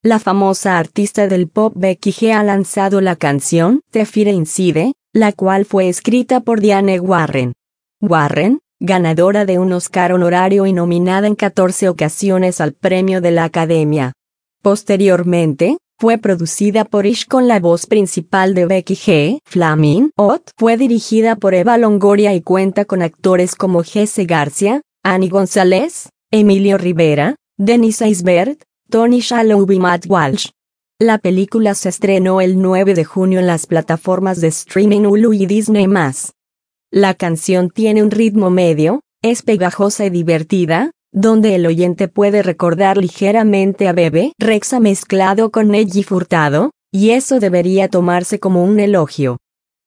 La famosa artista del pop Becky G ha lanzado la canción The Fire Inside, la cual fue escrita por Diane Warren. Warren, ganadora de un Oscar honorario y nominada en 14 ocasiones al premio de la Academia. Posteriormente, fue producida por Ish con la voz principal de Becky G. Flaming Hot. Fue dirigida por Eva Longoria y cuenta con actores como Jesse García, Annie González, Emilio Rivera, Dennis Haysbert, Tony Shalhoub y Matt Walsh. La película se estrenó el 9 de junio en las plataformas de streaming Hulu y Disney+. La canción tiene un ritmo medio, es pegajosa y divertida, donde el oyente puede recordar ligeramente a Bebe Rexha mezclado con Nelly Furtado, y eso debería tomarse como un elogio.